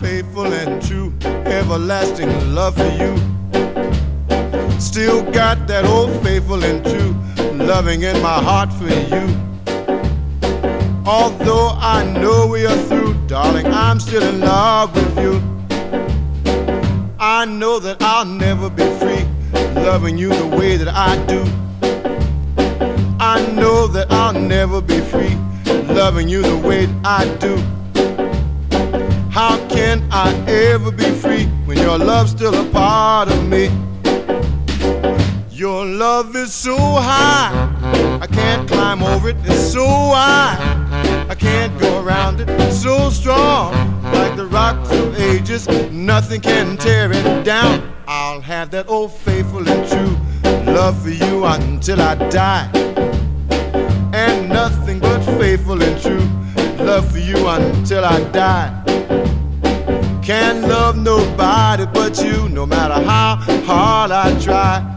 faithful and true, everlasting love for you. Still got that old faithful and true loving in my heart for you. Although I know we are through, darling, I'm still in love with you. I know that I'll never be free loving you the way that I do. I know that I'll never be free loving you the way that I do. How can I ever be free when your love's still a part of me? Your love is so high, I can't climb over it. It's so wide, I can't go around it. So strong, like the rocks of ages, nothing can tear it down. I'll have that old faithful and true love for you until I die. And nothing but faithful and true love for you until I die. Can't love nobody but you, no matter how hard I try.